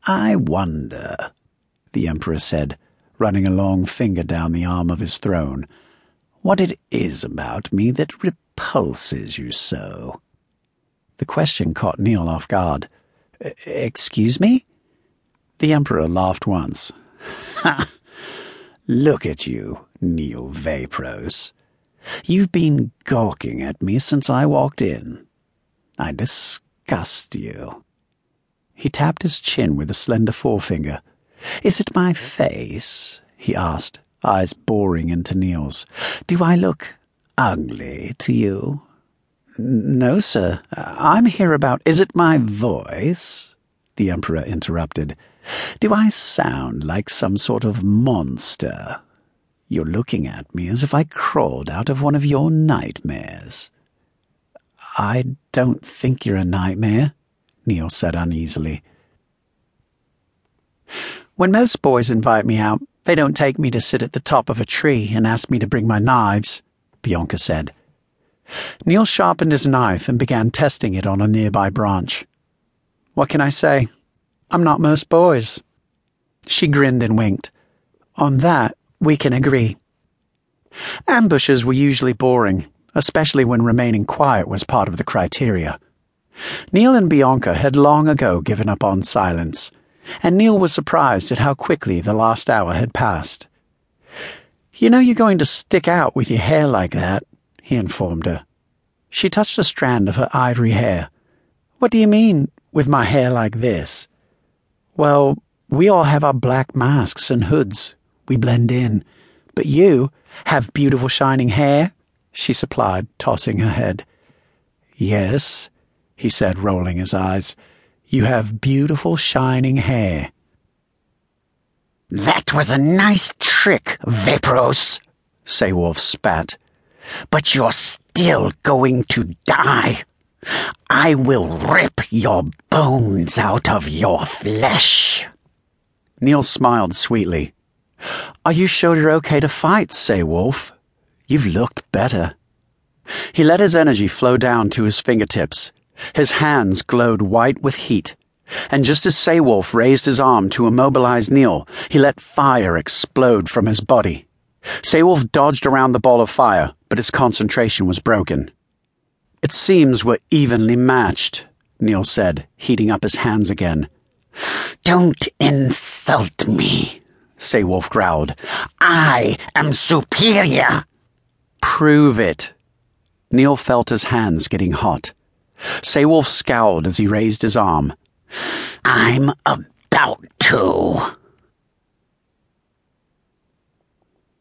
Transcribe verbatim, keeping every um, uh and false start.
I wonder, the Emperor said, running a long finger down the arm of his throne, what it is about me that repulses you so. The question caught Neil off guard. Excuse me? The Emperor laughed once. Ha! Look at you, Neil Vapros. You've been gawking at me since I walked in. I disgust you. He tapped his chin with a slender forefinger. Is it my face? He asked, eyes boring into Neil's. Do I look ugly to you? No, sir. I'm here about... Is it my voice? The Emperor interrupted. Do I sound like some sort of monster? You're looking at me as if I crawled out of one of your nightmares. I don't think you're a nightmare, Neil said uneasily. When most boys invite me out, they don't take me to sit at the top of a tree and ask me to bring my knives, Bianca said. Neil sharpened his knife and began testing it on a nearby branch. What can I say? I'm not most boys. She grinned and winked. On that, we can agree. Ambushes were usually boring, especially when remaining quiet was part of the criteria. Neil and Bianca had long ago given up on silence, and Neil was surprised at how quickly the last hour had passed. You know you're going to stick out with your hair like that, he informed her. She touched a strand of her ivory hair. What do you mean, with my hair like this? Well, we all have our black masks and hoods. We blend in. But you have beautiful shining hair, she supplied, tossing her head. Yes, he said, rolling his eyes. You have beautiful shining hair. That was a nice trick, Vapros, Saywolf spat. But you're still going to die. I will rip your bones out of your flesh. Neil smiled sweetly. Are you sure you're okay to fight, Saywolf? You've looked better. He let his energy flow down to his fingertips. His hands glowed white with heat, and just as Saywolf raised his arm to immobilize Neil, he let fire explode from his body. Saywolf dodged around the ball of fire, but its concentration was broken. Its seams were evenly matched, Neil said, heating up his hands again. Don't insult me, Saywolf growled. I am superior. Prove it. Neil felt his hands getting hot. Saywolf scowled as he raised his arm. I'm about to.